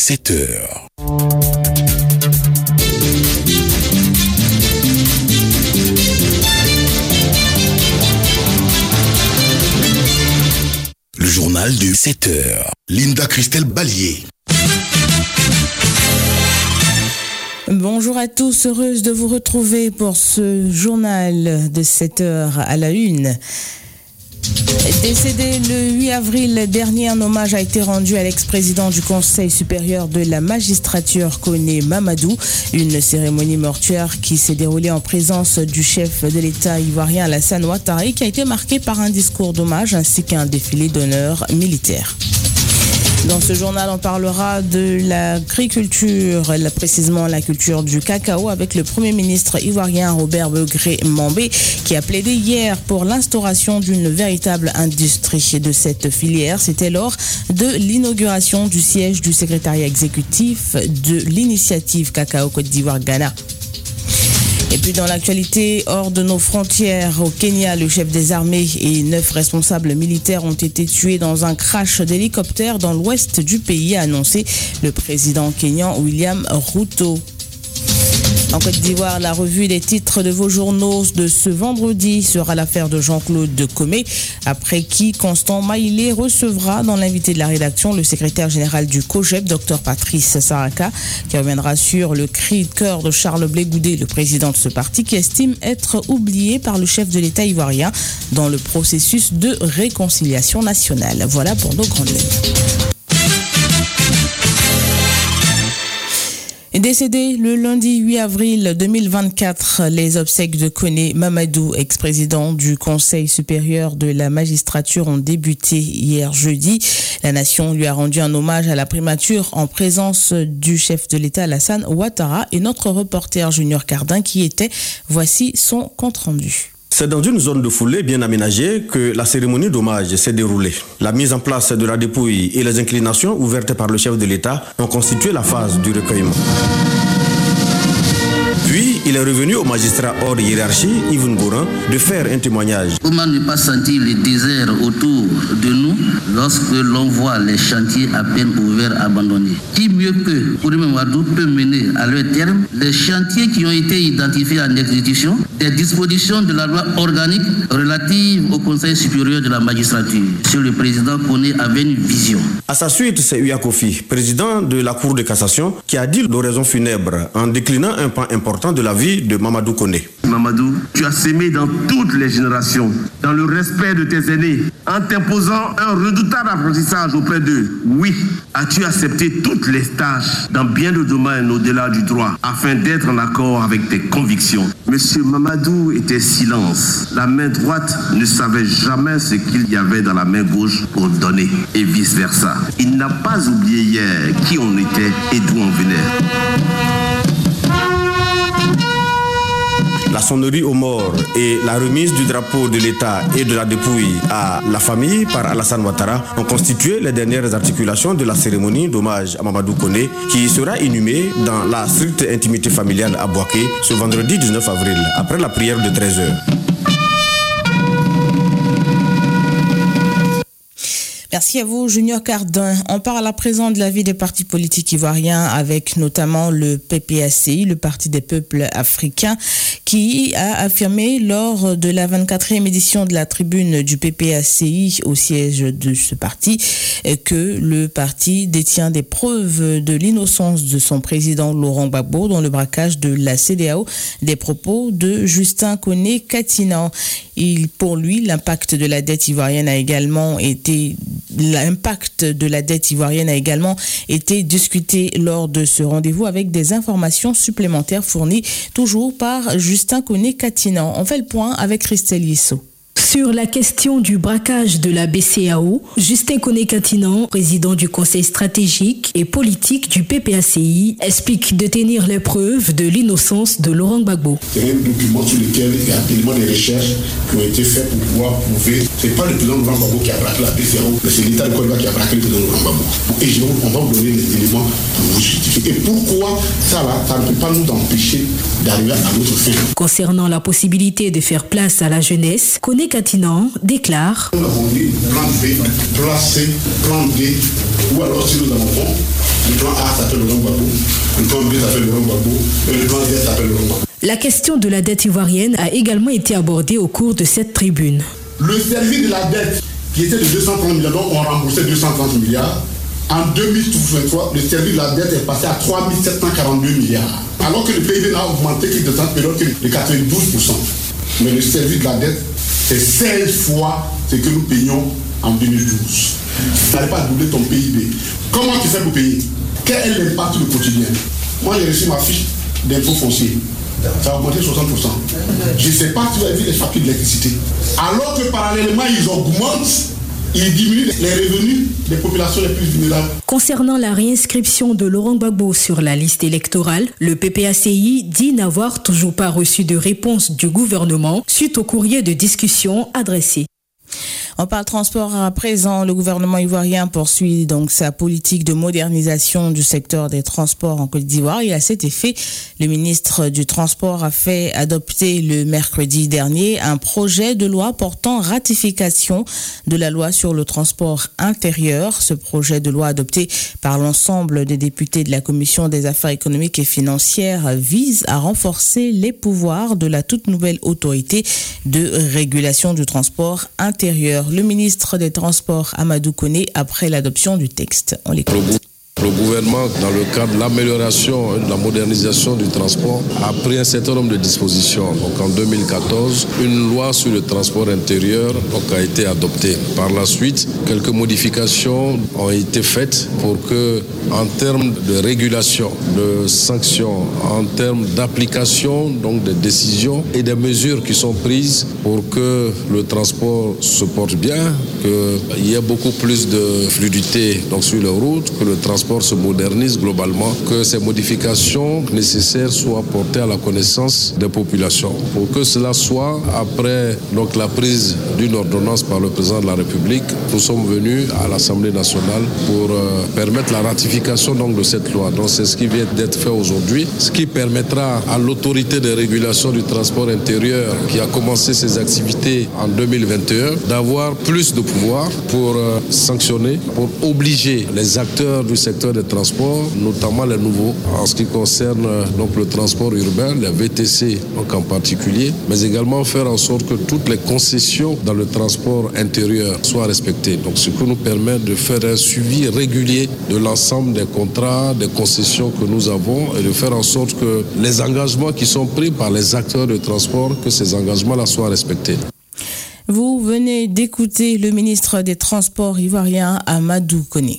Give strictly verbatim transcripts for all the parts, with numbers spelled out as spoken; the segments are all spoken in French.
sept heures. Le journal de sept heures. Linda Christelle Ballier. Bonjour à tous, heureuse de vous retrouver pour ce journal de sept heures à la une. Décédé le huit avril dernier, un hommage a été rendu à l'ex-président du Conseil supérieur de la magistrature, Koné Mamadou. Une cérémonie mortuaire qui s'est déroulée en présence du chef de l'État ivoirien Alassane Ouattara qui a été marquée par un discours d'hommage ainsi qu'un défilé d'honneur militaire. Dans ce journal, on parlera de l'agriculture, précisément la culture du cacao, avec le Premier ministre ivoirien Robert Begré Mambé, qui a plaidé hier pour l'instauration d'une véritable industrie de cette filière. C'était lors de l'inauguration du siège du secrétariat exécutif de l'initiative Cacao Côte d'Ivoire-Ghana. Et puis dans l'actualité, hors de nos frontières, au Kenya, le chef des armées et neuf responsables militaires ont été tués dans un crash d'hélicoptère dans l'ouest du pays, a annoncé le président kényan William Ruto. En Côte d'Ivoire, la revue des titres de vos journaux de ce vendredi sera l'affaire de Jean-Claude Comé, après qui Constant Maïlé recevra dans l'invité de la rédaction le secrétaire général du COGEP, Dr Patrice Saraka, qui reviendra sur le cri de cœur de Charles Blé Goudé, le président de ce parti, qui estime être oublié par le chef de l'État ivoirien dans le processus de réconciliation nationale. Voilà pour nos grandes lignes. Décédé le lundi huit avril deux mille vingt-quatre, les obsèques de Koné Mamadou, ex-président du Conseil supérieur de la magistrature, ont débuté hier jeudi. La nation lui a rendu un hommage à la primature en présence du chef de l'État Alassane Ouattara et notre reporter Junior Cardin qui était. Voici son compte-rendu. C'est dans une zone de foulée bien aménagée que la cérémonie d'hommage s'est déroulée. La mise en place de la dépouille et les inclinations ouvertes par le chef de l'État ont constitué la phase du recueillement. Puis, il est revenu au magistrat hors hiérarchie, Yves Ngouran, de faire un témoignage. Comment ne pas sentir le désert autour de nous lorsque l'on voit les chantiers à peine ouverts abandonnés? Qui mieux que Koné Mamadou peut mener à leur terme les chantiers qui ont été identifiés en exécution des dispositions de la loi organique relative au Conseil supérieur de la magistrature? Monsieur le Président Koné avait une vision. À sa suite, c'est Uya Kofi, président de la Cour de cassation, qui a dit l'oraison funèbre en déclinant un pan important de la vie de Mamadou Koné. Mamadou, tu as sémé dans toutes les générations, dans le respect de tes aînés, en t'imposant un redoutable apprentissage auprès d'eux. Oui, as-tu accepté toutes les tâches dans bien de domaines au-delà du droit, afin d'être en accord avec tes convictions. Monsieur Mamadou était silence. La main droite ne savait jamais ce qu'il y avait dans la main gauche pour donner, et vice-versa. Il n'a pas oublié hier qui on était et d'où on venait. La sonnerie aux morts et la remise du drapeau de l'État et de la dépouille à la famille par Alassane Ouattara ont constitué les dernières articulations de la cérémonie d'hommage à Mamadou Koné, qui sera inhumé dans la stricte intimité familiale à Bouaké ce vendredi dix-neuf avril, après la prière de treize heures. Merci à vous, Junior Cardin. On parle à présent de la vie des partis politiques ivoiriens avec notamment le P P A C I, le Parti des peuples africains, qui a affirmé lors de la vingt-quatrième édition de la tribune du P P A C I au siège de ce parti que le parti détient des preuves de l'innocence de son président Laurent Gbagbo dans le braquage de la C E D E A O des propos de Justin Koné Katina. Il, pour lui, l'impact de la dette ivoirienne a également été L'impact de la dette ivoirienne a également été discuté lors de ce rendez-vous avec des informations supplémentaires fournies toujours par Justin Koné Katina. On fait le point avec Christelle Yissou. Sur la question du braquage de la B C A O, Justin Koné Katina, président du Conseil stratégique et politique du P P A C I, explique de tenir les preuves de l'innocence de Laurent Gbagbo. C'est un document sur lequel il y a tellement de recherches qui ont été faites pour pouvoir prouver que ce n'est pas le président Laurent Gbagbo qui a braqué la B C A O, mais c'est l'État de Côte d'Ivoire qui a braqué le président Laurent Gbagbo. Et je, on va vous donner les éléments pour vous justifier. Et pourquoi ça là, ça ne peut pas nous empêcher d'arriver à notre fin. Concernant la possibilité de faire place à la jeunesse, Koné Katinan déclare: Nous avons dit plan B, plan C, plan D, ou alors si nous avons bon, le plan A s'appelle le Gbagbo, le plan B s'appelle le Gbagbo, et le plan D s'appelle le Gbagbo. La question de la dette ivoirienne a également été abordée au cours de cette tribune. Le service de la dette qui était de deux cent trente milliards, donc on remboursait deux cent trente milliards. En deux mille vingt-trois, le service de la dette est passé à trois mille sept cent quarante-deux milliards. Alors que le P I B n'a augmenté que de cette période de quatre-vingt-douze pour cent. Mais le service de la dette, c'est seize fois ce que nous payons en deux mille douze. Tu n'arrives pas à doubler ton P I B. Comment tu fais pour payer? Quel est l'impact du quotidien? Moi, j'ai reçu ma fiche d'impôt foncier. Ça a augmenté soixante pour cent. Je ne sais pas si vous avez vu les factures d'électricité. Alors que parallèlement, ils augmentent, ils diminuent les revenus des populations les plus vulnérables. Concernant la réinscription de Laurent Gbagbo sur la liste électorale, le P P A C I dit n'avoir toujours pas reçu de réponse du gouvernement suite au courrier de discussion adressé. On parle transport à présent. Le gouvernement ivoirien poursuit donc sa politique de modernisation du secteur des transports en Côte d'Ivoire et à cet effet, le ministre du Transport a fait adopter le mercredi dernier un projet de loi portant ratification de la loi sur le transport intérieur. Ce projet de loi adopté par l'ensemble des députés de la Commission des affaires économiques et financières vise à renforcer les pouvoirs de la toute nouvelle autorité de régulation du transport intérieur. Le ministre des Transports, Amadou Koné, après l'adoption du texte. On l'écoute. Le gouvernement, dans le cadre de l'amélioration et de la modernisation du transport, a pris un certain nombre de dispositions. Donc en deux mille quatorze, une loi sur le transport intérieur donc, a été adoptée. Par la suite, quelques modifications ont été faites pour que, en termes de régulation, de sanctions, en termes d'application donc des décisions et des mesures qui sont prises pour que le transport se porte bien, qu'il y ait beaucoup plus de fluidité donc, sur les routes, que le transport se modernise globalement, que ces modifications nécessaires soient portées à la connaissance des populations. Pour que cela soit, après donc, la prise d'une ordonnance par le président de la République, nous sommes venus à l'Assemblée nationale pour euh, permettre la ratification donc, de cette loi. Donc c'est ce qui vient d'être fait aujourd'hui, ce qui permettra à l'autorité de régulation du transport intérieur qui a commencé ses activités en deux mille vingt et un d'avoir plus de pouvoir pour euh, sanctionner, pour obliger les acteurs du secteur des transports, notamment les nouveaux, en ce qui concerne donc, le transport urbain, les V T C donc, en particulier, mais également faire en sorte que toutes les concessions dans le transport intérieur soient respectées. Donc, ce qui nous permet de faire un suivi régulier de l'ensemble des contrats, des concessions que nous avons et de faire en sorte que les engagements qui sont pris par les acteurs de transport, que ces engagements-là soient respectés. Vous venez d'écouter le ministre des Transports ivoirien, Amadou Koné.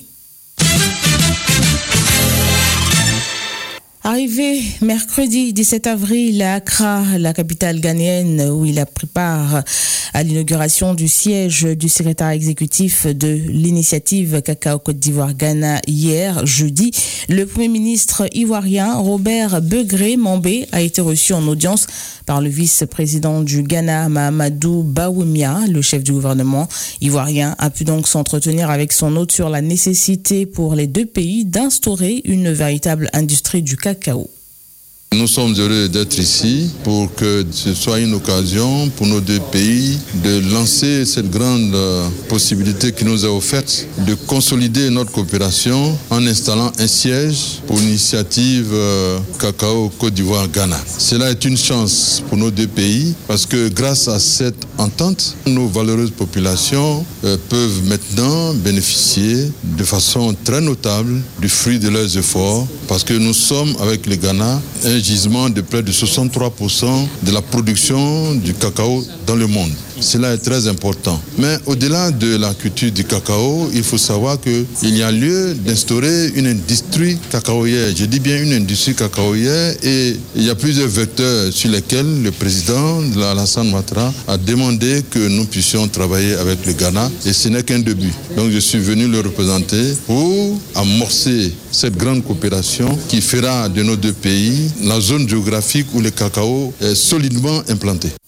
Arrivé mercredi dix-sept avril à Accra, la capitale ghanéenne, où il a pris part à l'inauguration du siège du secrétaire exécutif de l'initiative Cacao Côte d'Ivoire-Ghana hier, jeudi, le Premier ministre ivoirien Robert Begré Mambé a été reçu en audience par le vice-président du Ghana, Mahamadou Bawumia. Le chef du gouvernement ivoirien a pu donc s'entretenir avec son hôte sur la nécessité pour les deux pays d'instaurer une véritable industrie du cacao. Nous sommes heureux d'être ici pour que ce soit une occasion pour nos deux pays de lancer cette grande possibilité qui nous est offerte de consolider notre coopération en installant un siège pour l'initiative Cacao Côte d'Ivoire-Ghana. Cela est une chance pour nos deux pays parce que grâce à cette entente, nos valeureuses populations peuvent maintenant bénéficier de façon très notable du fruit de leurs efforts parce que nous sommes avec le Ghana un gisement de près de soixante-trois pour cent de la production du cacao dans le monde. Cela est très important. Mais au-delà de la culture du cacao, il faut savoir qu'il y a lieu d'instaurer une industrie cacaoyère. Je dis bien une industrie cacaoyère et il y a plusieurs vecteurs sur lesquels le président de Alassane Ouattara a demandé que nous puissions travailler avec le Ghana et ce n'est qu'un début. Donc je suis venu le représenter pour amorcer cette grande coopération qui fera de nos deux pays la zone géographique où le cacao est solidement implanté.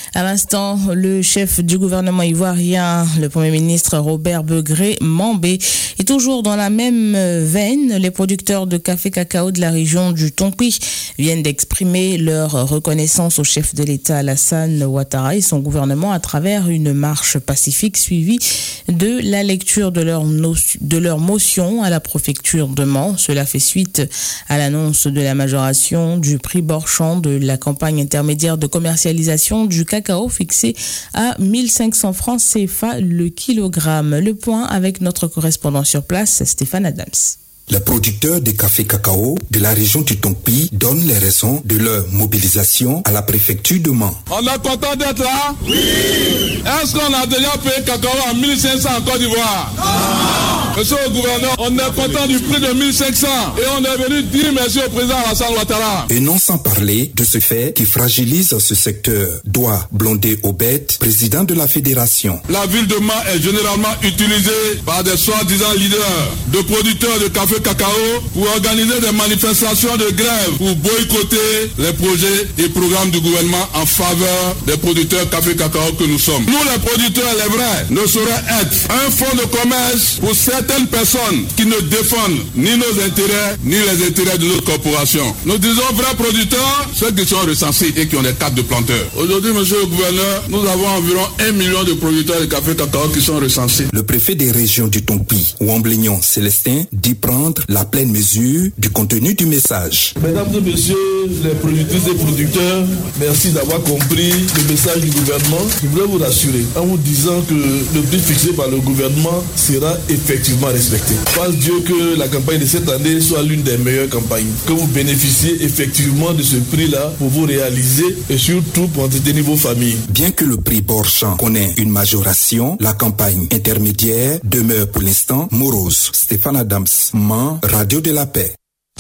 À l'instant, le chef du gouvernement ivoirien, le Premier ministre Robert Begré Mambé, est toujours dans la même veine. Les producteurs de café cacao de la région du Tompi viennent d'exprimer leur reconnaissance au chef de l'État Alassane Ouattara et son gouvernement à travers une marche pacifique suivie de la lecture de leur, no- de leur motion à la préfecture de Mans. Cela fait suite à l'annonce de la majoration du prix Borchamp de la campagne intermédiaire de commercialisation du cacao fixé à mille cinq cents francs C F A le kilogramme. Le point avec notre correspondant sur place, Stéphane Adams. Les producteurs de café cacao de la région du Tompi donnent les raisons de leur mobilisation à la préfecture de Mans. On est content d'être là? Oui! Est-ce qu'on a déjà payé cacao à mille cinq cents en Côte d'Ivoire? Non! Monsieur le gouverneur, on est content du prix de mille cinq cents et on est venu dire merci au président Alassane Ouattara. Et non sans parler de ce fait qui fragilise ce secteur. Doit Blondé Obet, président de la fédération. La ville de Mans est généralement utilisée par des soi-disant leaders de producteurs de café cacao pour organiser des manifestations de grève pour boycotter les projets et programmes du gouvernement en faveur des producteurs café cacao que nous sommes. Nous les producteurs, les vrais, ne sauraient être un fonds de commerce pour certaines personnes qui ne défendent ni nos intérêts ni les intérêts de notre corporation. Nous disons vrais producteurs, ceux qui sont recensés et qui ont des cartes de planteurs. Aujourd'hui, monsieur le gouverneur, nous avons environ un million de producteurs de café cacao qui sont recensés. Le préfet des régions du Tompi, Ouamblignon Célestin, dit prendre la pleine mesure du contenu du message. Mesdames et messieurs les productrices et producteurs, merci d'avoir compris le message du gouvernement. Je voulais vous rassurer en vous disant que le prix fixé par le gouvernement sera effectivement respecté. Fasse Dieu que la campagne de cette année soit l'une des meilleures campagnes, que vous bénéficiez effectivement de ce prix-là pour vous réaliser et surtout pour entretenir vos familles. Bien que le prix Borchamp connaît une majoration, la campagne intermédiaire demeure pour l'instant morose. Stéphane Adams, Mans, Radio de la Paix.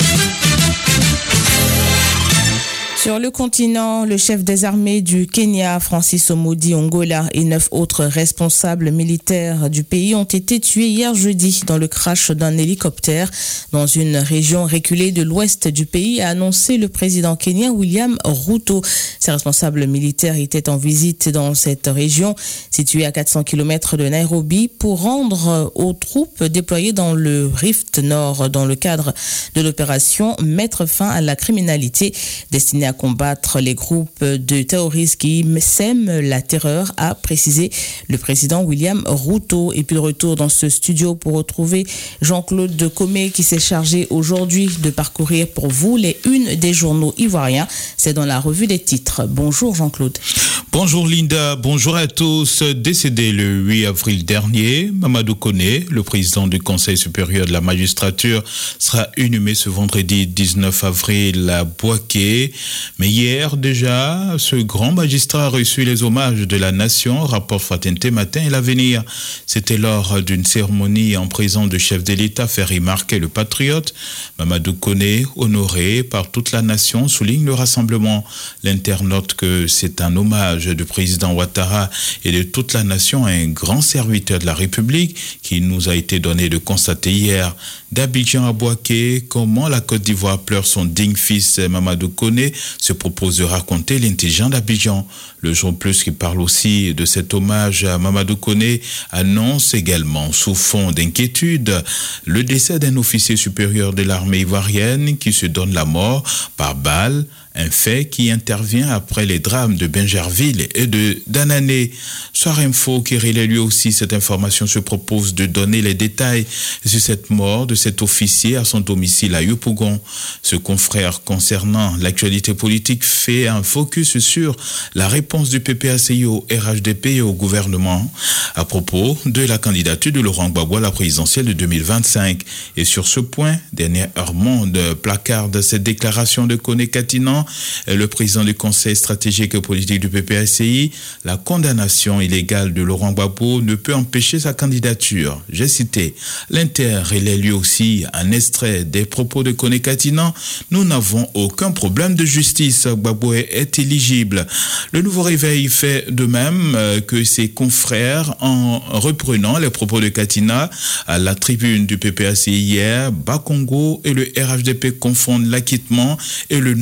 Sur le continent, le chef des armées du Kenya, Francis Omodi Ongola, et neuf autres responsables militaires du pays ont été tués hier jeudi dans le crash d'un hélicoptère dans une région reculée de l'ouest du pays, a annoncé le président kenyan William Ruto. Ces responsables militaires étaient en visite dans cette région située à quatre cents kilomètres de Nairobi pour rendre aux troupes déployées dans le Rift Nord dans le cadre de l'opération Mettre fin à la criminalité destinée à combattre les groupes de terroristes qui sèment la terreur, a précisé le président William Ruto. Et puis le retour dans ce studio pour retrouver Jean-Claude Decomé qui s'est chargé aujourd'hui de parcourir pour vous les unes des journaux ivoiriens. C'est dans la revue des titres. Bonjour Jean-Claude. Bonjour Linda, bonjour à tous. Décédé le huit avril dernier, Mamadou Koné, le président du Conseil supérieur de la magistrature, sera inhumé ce vendredi dix-neuf avril à Bouaké. Mais hier déjà, ce grand magistrat a reçu les hommages de la nation, rapport Fraternité Matin et l'Avenir. C'était lors d'une cérémonie en présence du chef de l'État fait remarquer le patriote. Mamadou Koné, honoré par toute la nation, souligne le rassemblement. L'internaute que c'est un hommage du président Ouattara et de toute la nation à un grand serviteur de la République qui nous a été donné de constater hier. D'Abidjan à Bouaké, comment la Côte d'Ivoire pleure son digne fils Mamadou Koné, se propose de raconter l'intelligent d'Abidjan. Le jour plus qui parle aussi de cet hommage à Mamadou Koné annonce également sous fond d'inquiétude le décès d'un officier supérieur de l'armée ivoirienne qui se donne la mort par balle. Un fait qui intervient après les drames de Bingerville et de Danané. Soir Info, qui relaie lui aussi cette information, se propose de donner les détails sur cette mort de cet officier à son domicile à Yopougon. Ce confrère concernant l'actualité politique fait un focus sur la réponse du P P A C I au R H D P et au gouvernement à propos de la candidature de Laurent Gbagbo à la présidentielle de deux mille vingt-cinq. Et sur ce point, dernier Heure Monde placarde cette déclaration de Koné Katinan, le président du Conseil stratégique et politique du P P A C I, la condamnation illégale de Laurent Gbagbo ne peut empêcher sa candidature. J'ai cité l'Inter, il est lui aussi un extrait des propos de Koné Katinan. Nous n'avons aucun problème de justice. Gbagbo est, est éligible. Le Nouveau Réveil fait de même que ses confrères en reprenant les propos de Katinan à la tribune du P P A C I hier. Bakongo et le R H D P confondent l'acquittement et le non-lieu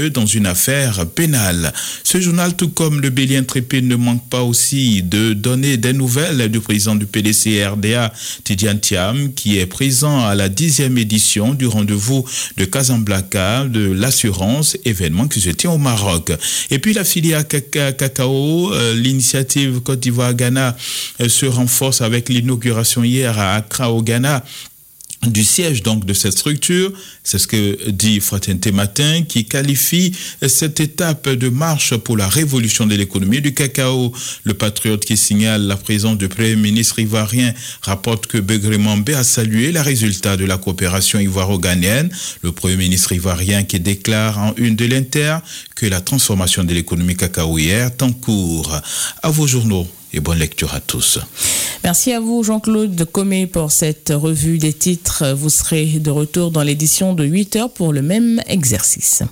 lieu dans une affaire pénale. Ce journal, tout comme le Bélier Intrépide, ne manque pas aussi de donner des nouvelles du président du P D C R D A, Tidiane Thiam, qui est présent à la dixième édition du rendez-vous de Casablanca de l'assurance, événement qui se tient au Maroc. Et puis la filière cacao, euh, l'initiative Côte d'Ivoire-Ghana euh, se renforce avec l'inauguration hier à Accra au Ghana du siège donc de cette structure. C'est ce que dit Fraternité Matin, qui qualifie cette étape de marche pour la révolution de l'économie du cacao. Le Patriote, qui signale la présence du Premier ministre ivoirien, rapporte que Begré Mambé a salué les résultats de la coopération ivoiro-ghanéenne. Le Premier ministre ivoirien qui déclare en une de l'Inter que la transformation de l'économie cacaoyère est en cours. À vos journaux et bonne lecture à tous. Merci à vous, Jean-Claude Comé, pour cette revue des titres. Vous serez de retour dans l'édition de huit heures pour le même exercice.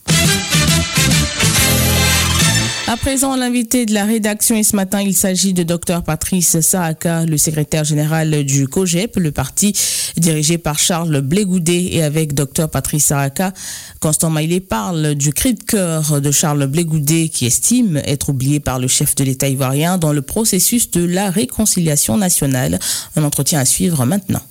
À présent, l'invité de la rédaction, et ce matin, il s'agit de Dr Patrice Saraka, le secrétaire général du COGEP, le parti dirigé par Charles Blé Goudet. Et avec Dr Patrice Saraka, Constant Maillet parle du cri de cœur de Charles Blé Goudet, qui estime être oublié par le chef de l'État ivoirien dans le processus de la réconciliation nationale. Un entretien à suivre maintenant.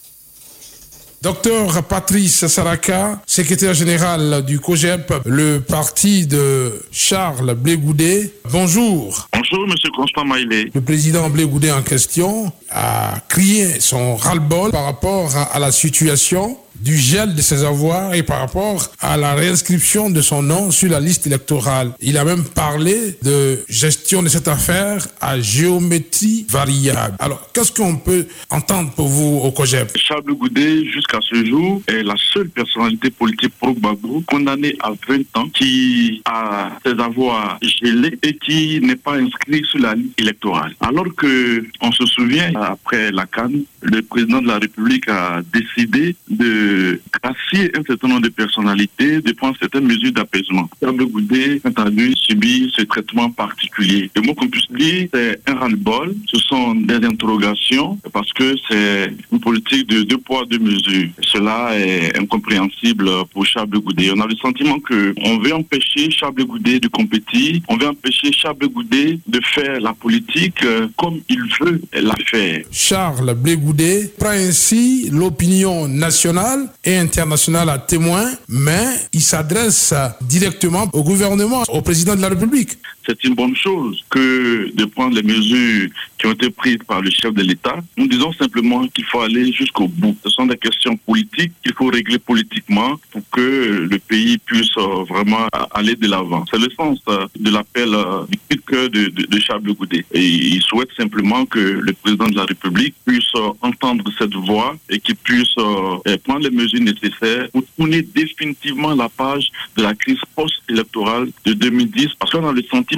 Docteur Patrice Saraka, secrétaire général du COGEP, le parti de Charles Blé Goudet. Bonjour. Bonjour, monsieur Constant Maillet. Le président Blé Goudet en question a crié son ras-le-bol par rapport à, à la situation du gel de ses avoirs et par rapport à la réinscription de son nom sur la liste électorale. Il a même parlé de gestion de cette affaire à géométrie variable. Alors, qu'est-ce qu'on peut entendre pour vous au COGEP? Charles Goudet, jusqu'à ce jour, est la seule personnalité politique pro-Gbagbo condamnée à vingt ans qui a ses avoirs gelés et qui n'est pas inscrit sur la liste électorale. Alors que, on se souvient, après la Cannes, le président de la République a décidé de gracier un certain nombre de personnalités, de prendre certaines mesures d'apaisement. Charles Goudet, quant à lui, subit ce traitement particulier. Le mot qu'on puisse dire, c'est un ras-le-bol. Ce sont des interrogations parce que c'est une politique de deux poids, deux mesures. Cela est incompréhensible pour Charles Goudet. On a le sentiment qu'on veut empêcher Charles Goudet de compétir, on veut empêcher Charles Goudet de faire la politique comme il veut la faire. Charles Blé Goudet prend ainsi l'opinion nationale et international à témoin, mais il s'adresse directement au gouvernement, au président de la République. C'est une bonne chose que de prendre les mesures qui ont été prises par le chef de l'État. Nous disons simplement qu'il faut aller jusqu'au bout. Ce sont des questions politiques qu'il faut régler politiquement pour que le pays puisse vraiment aller de l'avant. C'est le sens de l'appel du cri de cœur de, de, de Charles Goudet. Et il souhaite simplement que le président de la République puisse entendre cette voix et qu'il puisse prendre les mesures nécessaires pour tourner définitivement la page de la crise post-électorale de deux mille dix. Parce qu'on a le sentiment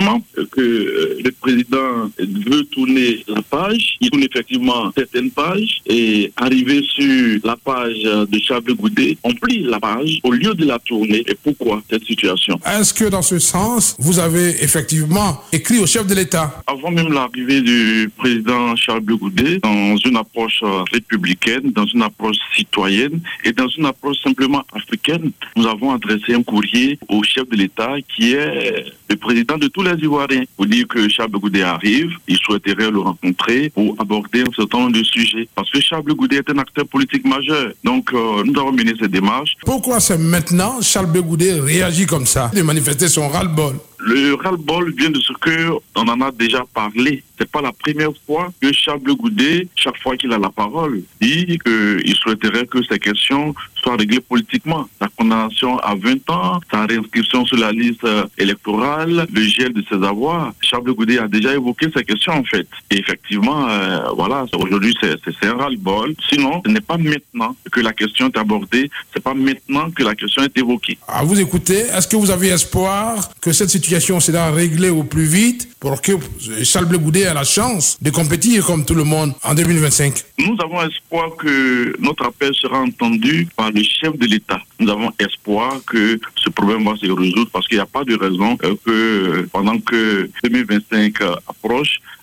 que le président veut tourner la page, il tourne effectivement certaines pages et arriver sur la page de Charles Goudet, on plie la page au lieu de la tourner. Et pourquoi cette situation? Est-ce que dans ce sens, vous avez effectivement écrit au chef de l'État? Avant même l'arrivée du président Charles Goudet, dans une approche républicaine, dans une approche citoyenne et dans une approche simplement africaine, nous avons adressé un courrier au chef de l'État qui est le président de tous les Ivoiriens pour dire que Charles Goudet arrive, il souhaiterait le rencontrer pour aborder un certain nombre de sujets. Parce que Charles Goudet est un acteur politique majeur. Donc euh, nous avons mené ces démarches. Pourquoi c'est maintenant Charles Goudet réagit comme ça, de manifester son ras-le-bol? Le ras-le-bol vient de ce qu'on en a déjà parlé. C'est pas la première fois que Charles Goudet, chaque fois qu'il a la parole, dit qu'il souhaiterait que ces questions soient réglées politiquement. Sa condamnation à vingt ans, sa réinscription sur la liste électorale, le gel de ses avoirs. Charles Goudet a déjà évoqué ces questions en fait. Et effectivement, euh, voilà, aujourd'hui c'est, c'est, c'est un ras-le-bol. Sinon, ce n'est pas maintenant que la question est abordée, c'est pas maintenant que la question est évoquée. À vous écouter, est-ce que vous avez espoir que cette situation sera réglée au plus vite pour que Charles Goudet ait la chance de compétir comme tout le monde en deux mille vingt-cinq? Nous avons espoir que notre appel sera entendu par le chef de l'État. Nous avons espoir que ce problème va se résoudre parce qu'il n'y a pas de raison que pendant que deux mille vingt-cinq approche,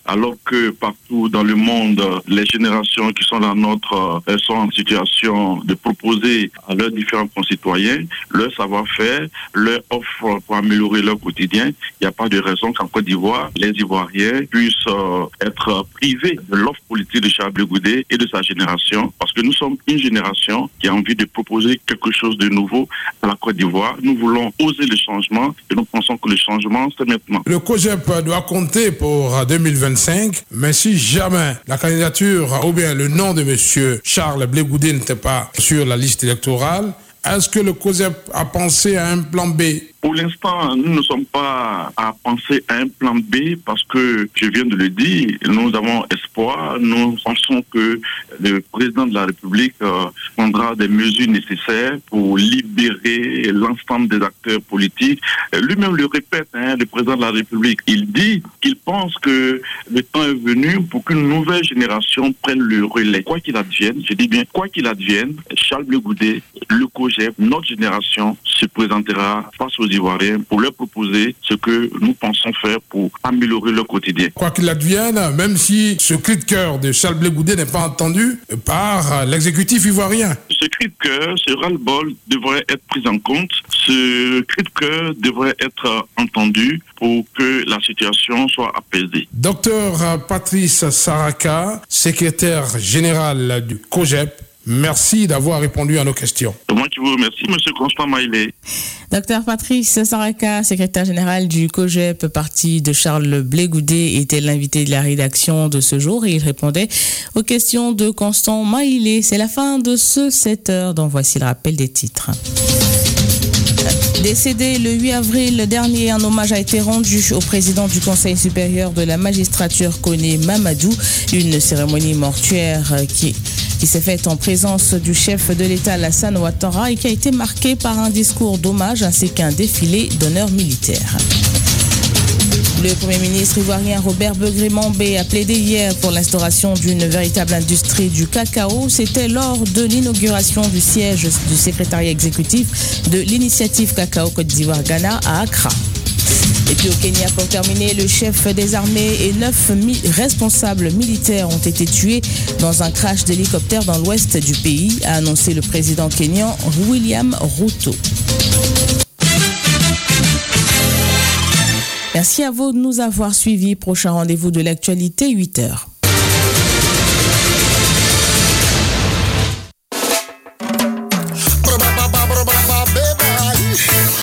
alors que partout dans le monde, les générations qui sont dans notre, elles sont en situation de proposer à leurs différents concitoyens leur savoir-faire, leur offre pour améliorer leur quotidien. Il n'y a pas de raison qu'en Côte d'Ivoire, les Ivoiriens puissent euh, être privés de l'offre politique de Charles Blé Goudé et de sa génération, parce que nous sommes une génération qui a envie de proposer quelque chose de nouveau à la Côte d'Ivoire. Nous voulons oser le changement et nous pensons que le changement, c'est maintenant. Le COGEP doit compter pour deux mille vingt-cinq, mais si jamais la candidature ou bien le nom de M. Charles Blé Goudé n'était pas sur la liste électorale, est-ce que le COGEP a pensé à un plan B? Pour l'instant, nous ne sommes pas à penser à un plan B parce que, je viens de le dire, nous avons espoir. Nous pensons que le président de la République euh, prendra des mesures nécessaires pour libérer l'ensemble des acteurs politiques. Lui-même le répète, hein, le président de la République. Il dit qu'il pense que le temps est venu pour qu'une nouvelle génération prenne le relais. Quoi qu'il advienne, je dis bien, quoi qu'il advienne, Charles Blé Goudé, le COGEP, notre génération se présentera face aux Ivoiriens pour leur proposer ce que nous pensons faire pour améliorer leur quotidien. Quoi qu'il advienne, même si ce cri de cœur de Charles Blé Goudé n'est pas entendu par l'exécutif ivoirien. Ce cri de cœur, ce ras-le-bol devrait être pris en compte. Ce cri de cœur devrait être entendu pour que la situation soit apaisée. Docteur Patrice Saraka, secrétaire général du COGEP, merci d'avoir répondu à nos questions. C'est moi qui vous remercie, M. Constant Maïlé. Docteur Patrice Saraka, secrétaire général du COGEP, parti de Charles Blé Goudé, était l'invité de la rédaction de ce jour et il répondait aux questions de Constant Maïlé. C'est la fin de ce sept heures, dont voici le rappel des titres. Décédé le huit avril dernier, un hommage a été rendu au président du Conseil supérieur de la magistrature, Koné Mamadou. Une cérémonie mortuaire qui, qui s'est faite en présence du chef de l'État, Alassane Ouattara, et qui a été marquée par un discours d'hommage ainsi qu'un défilé d'honneur militaire. Le Premier ministre ivoirien Robert Begré-Mambé a plaidé hier pour l'instauration d'une véritable industrie du cacao. C'était lors de l'inauguration du siège du secrétariat exécutif de l'initiative Cacao Côte d'Ivoire-Ghana à Accra. Et puis au Kenya, pour terminer, le chef des armées et neuf mi- responsables militaires ont été tués dans un crash d'hélicoptère dans l'ouest du pays, a annoncé le président kényan William Ruto. Merci à vous de nous avoir suivis. Prochain rendez-vous de l'actualité, huit heures.